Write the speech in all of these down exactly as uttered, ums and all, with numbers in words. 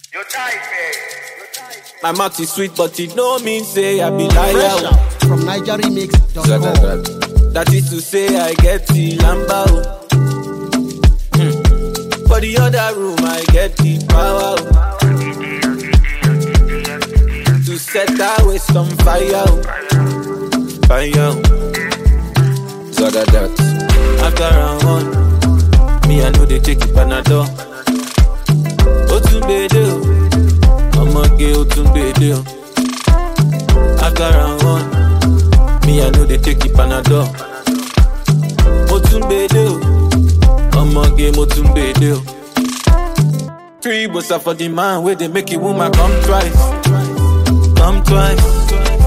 Your type, eh? My mouth is sweet, but it no mean say I be liar. Fresh out from Niger Remix dot com. That is to say I get the lamba. Hmm. For the other room I get the power. To set that waste on fire. Fire. Zaga that. After round one, me I know they take it Panadol. Otunbede. I'ma get Otunbede. After round one, me I know they take it Panadol. Otunbede. I'ma get Otunbede. Three bossa for the man where they make a woman come twice. Come twice.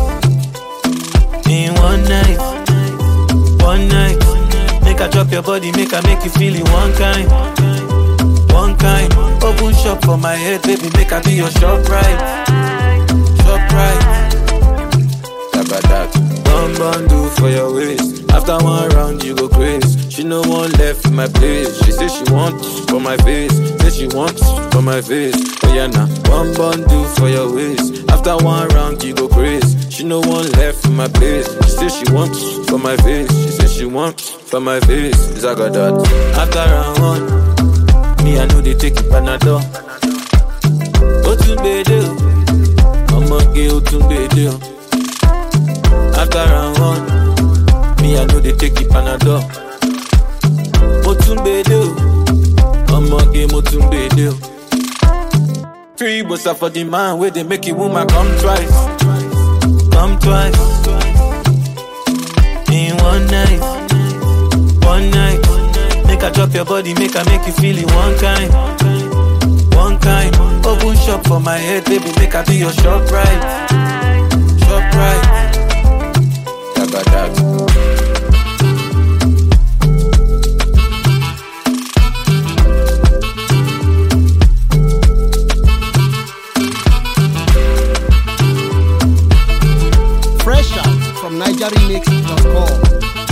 In one night. One night. Make her drop your body, make her make you feel it one kind. One kind. Open shop for my head, baby, make her be your shop right. Shop right. About that. One bundle for your waist. After one round, you go crazy. She no one left in my place. She say she wants for my face. Say she wants for my face. Oh yeah, nah. One bundle for your waist. After one round, you go crazy. She no one left in my place. She say she wants for my face. She say she wants for my face. Zaga that. After round one, me I know they take it Panadol. Otunbede. I'ma get Otunbede. After round one, me I know they take it Panadol. Otunbede. I'ma get Otunbede. Three bossa for the man where they make a woman come twice. Come twice. In one night. One night. Make her drop your body, make her make you feel it one kind. One kind. Open shop for my head, baby, make her be your shop right. Shop right. Got that. Fresh out from Niger Remix dot com.